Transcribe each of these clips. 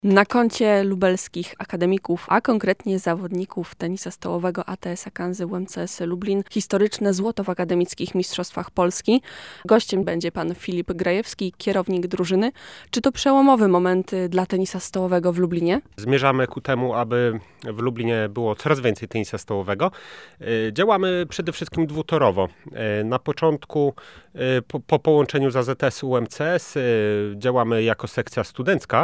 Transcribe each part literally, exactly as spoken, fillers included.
Na koncie lubelskich akademików, a konkretnie zawodników tenisa stołowego A T S Kansy U M C S Lublin, historyczne złoto w akademickich mistrzostwach Polski. Gościem będzie pan Filip Grajewski, kierownik drużyny. Czy to przełomowy moment dla tenisa stołowego w Lublinie? Zmierzamy ku temu, aby w Lublinie było coraz więcej tenisa stołowego. Działamy przede wszystkim dwutorowo. Na początku po, po połączeniu z A Z S U M C S działamy jako sekcja studencka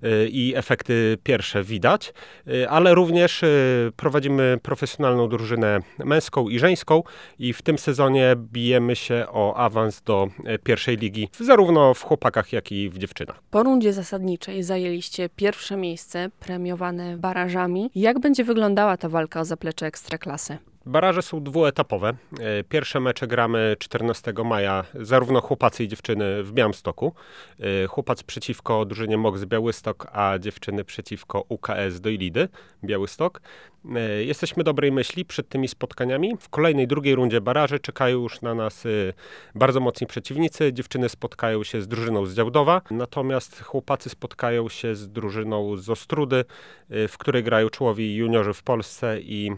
i efekty pierwsze widać, ale również prowadzimy profesjonalną drużynę męską i żeńską i w tym sezonie bijemy się o awans do pierwszej ligi, zarówno w chłopakach, jak i w dziewczynach. Po rundzie zasadniczej zajęliście pierwsze miejsce, premiowane barażami. Jak będzie wyglądała ta walka o zaplecze Ekstraklasy? Baraże są dwuetapowe. Pierwsze mecze gramy czternastego maja, zarówno chłopacy i dziewczyny w Białymstoku. Chłopacy przeciwko drużynie Moks Białystok, a dziewczyny przeciwko U K S Dojlidy Białystok. Jesteśmy dobrej myśli przed tymi spotkaniami. W kolejnej, drugiej rundzie baraży czekają już na nas bardzo mocni przeciwnicy. Dziewczyny spotkają się z drużyną z Działdowa, natomiast chłopacy spotkają się z drużyną z Ostródy, w której grają czołowi juniorzy w Polsce i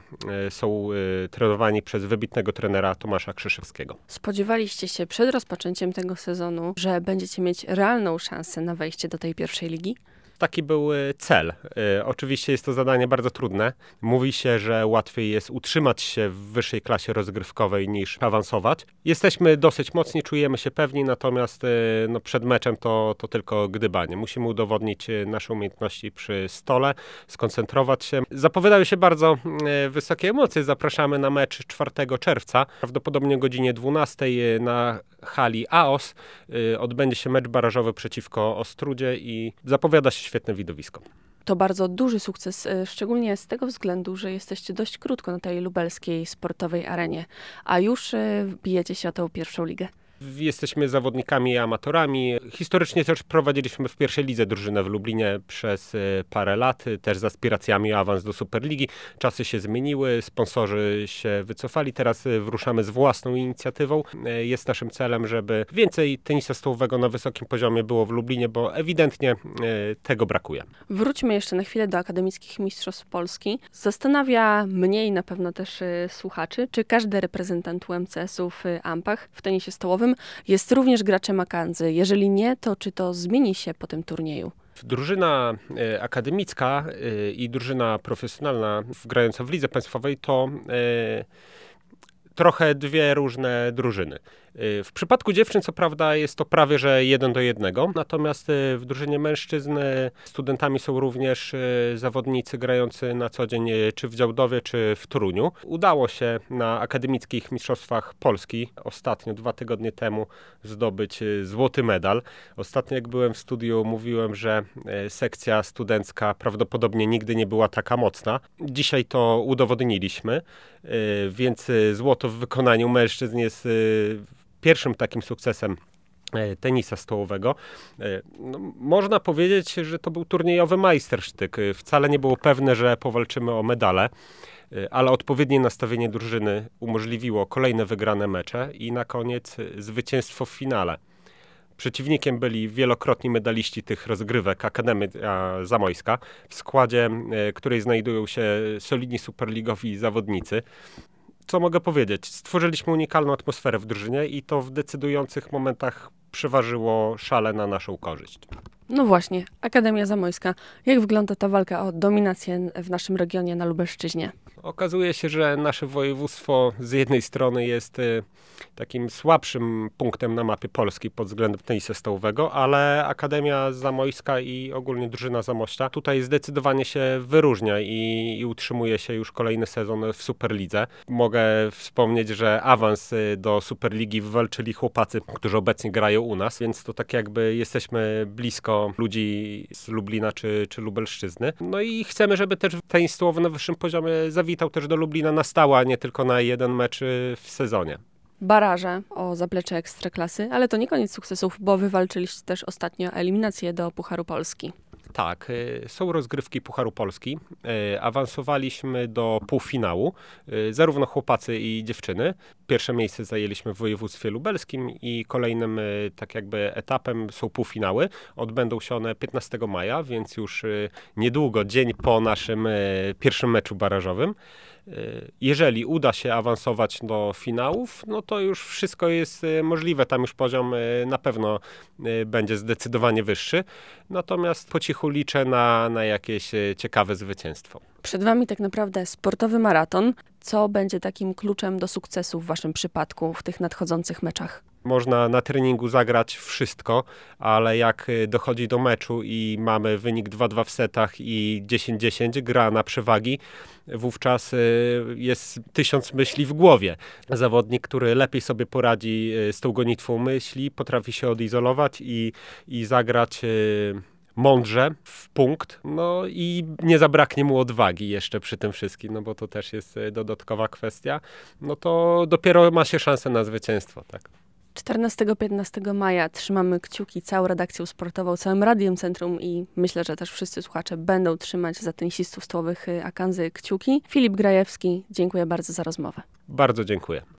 są trenowani przez wybitnego trenera Tomasza Krzyszewskiego. Spodziewaliście się przed rozpoczęciem tego sezonu, że będziecie mieć realną szansę na wejście do tej pierwszej ligi? Taki był cel. Oczywiście jest to zadanie bardzo trudne. Mówi się, że łatwiej jest utrzymać się w wyższej klasie rozgrywkowej niż awansować. Jesteśmy dosyć mocni, czujemy się pewni, natomiast no, przed meczem to, to tylko gdybanie. Musimy udowodnić nasze umiejętności przy stole, skoncentrować się. Zapowiadają się bardzo wysokie emocje. Zapraszamy na mecz czwartego czerwca. Prawdopodobnie o godzinie dwunastej na hali A O S odbędzie się mecz barażowy przeciwko Ostródzie i zapowiada się świetne widowisko. To bardzo duży sukces, szczególnie z tego względu, że jesteście dość krótko na tej lubelskiej sportowej arenie, a już bijecie się o tę pierwszą ligę. Jesteśmy zawodnikami i amatorami. Historycznie też prowadziliśmy w pierwszej lidze drużynę w Lublinie przez parę lat, też z aspiracjami o awans do Superligi. Czasy się zmieniły, sponsorzy się wycofali, teraz wruszamy z własną inicjatywą. Jest naszym celem, żeby więcej tenisa stołowego na wysokim poziomie było w Lublinie, bo ewidentnie tego brakuje. Wróćmy jeszcze na chwilę do akademickich mistrzostw Polski. Zastanawia mnie i na pewno też słuchaczy, czy każdy reprezentant U M C S-u w Ampach w tenisie stołowym jest również graczem Kansy. Jeżeli nie, to czy to zmieni się po tym turnieju? Drużyna e, akademicka e, i drużyna profesjonalna w, grająca w lidze państwowej to e, trochę dwie różne drużyny. W przypadku dziewczyn, co prawda, jest to prawie że jeden do jednego, natomiast w drużynie mężczyzn studentami są również zawodnicy grający na co dzień czy w Działdowie, czy w Toruniu. Udało się na akademickich mistrzostwach Polski ostatnio, dwa tygodnie temu, zdobyć złoty medal. Ostatnio jak byłem w studiu, mówiłem, że sekcja studencka prawdopodobnie nigdy nie była taka mocna. Dzisiaj to udowodniliśmy, więc złoto w wykonaniu mężczyzn jest pierwszym takim sukcesem tenisa stołowego. No, można powiedzieć, że to był turniejowy majstersztyk. Wcale nie było pewne, że powalczymy o medale, ale odpowiednie nastawienie drużyny umożliwiło kolejne wygrane mecze i na koniec zwycięstwo w finale. Przeciwnikiem byli wielokrotni medaliści tych rozgrywek, Akademia Zamojska, w składzie której znajdują się solidni superligowi zawodnicy. Co mogę powiedzieć? Stworzyliśmy unikalną atmosferę w drużynie i to w decydujących momentach przeważyło szale na naszą korzyść. No właśnie, Akademia Zamojska. Jak wygląda ta walka o dominację w naszym regionie na Lubelszczyźnie? Okazuje się, że nasze województwo z jednej strony jest y, takim słabszym punktem na mapie Polski pod względem tenisa stołowego, ale Akademia Zamojska i ogólnie drużyna Zamościa tutaj zdecydowanie się wyróżnia i, i utrzymuje się już kolejny sezon w Superlidze. Mogę wspomnieć, że awans do Superligi wywalczyli chłopacy, którzy obecnie grają u nas, więc to tak jakby jesteśmy blisko ludzi z Lublina czy, czy Lubelszczyzny. No i chcemy, żeby też tenis stołowy na wyższym poziomie zawitał też do Lublina na stałe, a nie tylko na jeden mecz w sezonie. Baraże o zaplecze Ekstraklasy, ale to nie koniec sukcesów, bo wywalczyliście też ostatnio eliminację do Pucharu Polski. Tak, są rozgrywki Pucharu Polski. Awansowaliśmy do półfinału, zarówno chłopacy i dziewczyny. Pierwsze miejsce zajęliśmy w województwie lubelskim i kolejnym tak jakby etapem są półfinały. Odbędą się one piętnastego maja, więc już niedługo, dzień po naszym pierwszym meczu barażowym. Jeżeli uda się awansować do finałów, no to już wszystko jest możliwe. Tam już poziom na pewno będzie zdecydowanie wyższy. Natomiast po cichu liczę na, na jakieś ciekawe zwycięstwo. Przed wami tak naprawdę sportowy maraton. Co będzie takim kluczem do sukcesu w waszym przypadku w tych nadchodzących meczach? Można na treningu zagrać wszystko, ale jak dochodzi do meczu i mamy wynik dwa dwa w setach i dziesięć dziesięć, gra na przewagi, wówczas jest tysiąc myśli w głowie. Zawodnik, który lepiej sobie poradzi z tą gonitwą myśli, potrafi się odizolować i, i zagrać mądrze, w punkt, no i nie zabraknie mu odwagi jeszcze przy tym wszystkim, no bo to też jest dodatkowa kwestia, no to dopiero ma się szansę na zwycięstwo, tak. czternastego piętnastego maja trzymamy kciuki całą redakcją sportową, całym Radiem Centrum i myślę, że też wszyscy słuchacze będą trzymać za tenisistów stołowych Akanzy kciuki. Filip Grajewski, dziękuję bardzo za rozmowę. Bardzo dziękuję.